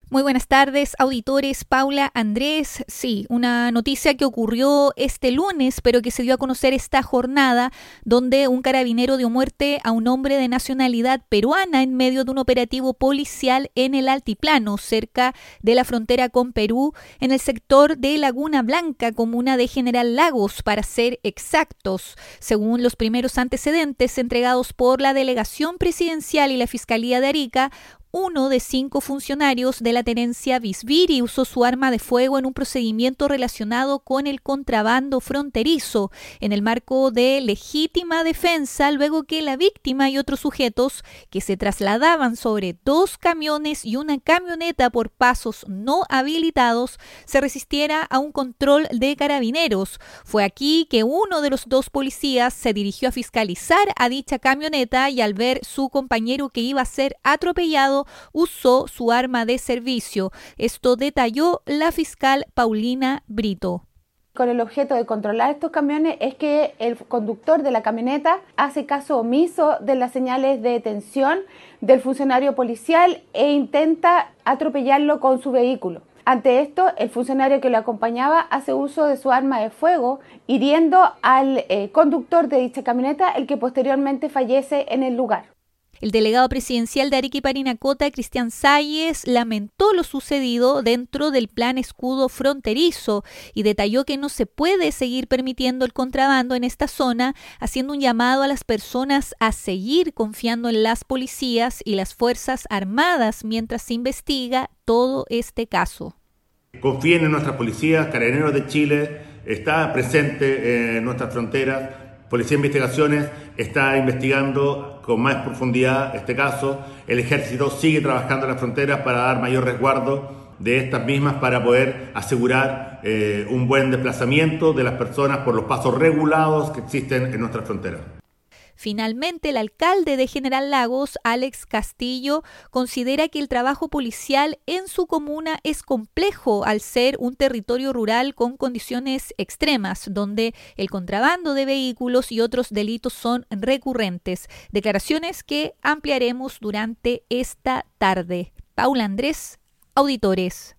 Muy buenas tardes, auditores. Paula, Andrés. Sí, una noticia que ocurrió este lunes, pero que se dio a conocer esta jornada, donde un carabinero dio muerte a un hombre de nacionalidad peruana en medio de un operativo policial en el altiplano, cerca de la frontera con Perú, en el sector de Laguna Blanca, comuna de General Lagos, para ser exactos. Según los primeros antecedentes entregados por la Delegación Presidencial y la Fiscalía de Arica, uno de 5 funcionarios de la tenencia Visviri usó su arma de fuego en un procedimiento relacionado con el contrabando fronterizo, en el marco de legítima defensa, luego que la víctima y otros sujetos que se trasladaban sobre 2 camiones y una camioneta por pasos no habilitados se resistiera a un control de carabineros. Fue aquí que uno de los 2 policías se dirigió a fiscalizar a dicha camioneta y al ver su compañero que iba a ser atropellado, usó su arma de servicio. Esto detalló la fiscal Paulina Brito. Con el objeto de controlar estos camiones es que el conductor de la camioneta hace caso omiso de las señales de detención del funcionario policial e intenta atropellarlo con su vehículo. Ante esto, el funcionario que lo acompañaba hace uso de su arma de fuego, hiriendo al conductor de dicha camioneta, el que posteriormente fallece en el lugar. El delegado presidencial de Arica y Parinacota, Cristian Salles, lamentó lo sucedido dentro del plan escudo fronterizo y detalló que no se puede seguir permitiendo el contrabando en esta zona, haciendo un llamado a las personas a seguir confiando en las policías y las Fuerzas Armadas mientras se investiga todo este caso. Confíen en nuestras policías. Carabineros de Chile está presente en nuestras fronteras. Policía de Investigaciones está investigando con más profundidad este caso. El Ejército sigue trabajando en las fronteras para dar mayor resguardo de estas mismas, para poder asegurar un buen desplazamiento de las personas por los pasos regulados que existen en nuestras fronteras. Finalmente, el alcalde de General Lagos, Alex Castillo, considera que el trabajo policial en su comuna es complejo al ser un territorio rural con condiciones extremas, donde el contrabando de vehículos y otros delitos son recurrentes. Declaraciones que ampliaremos durante esta tarde. Paula, Andrés, auditores.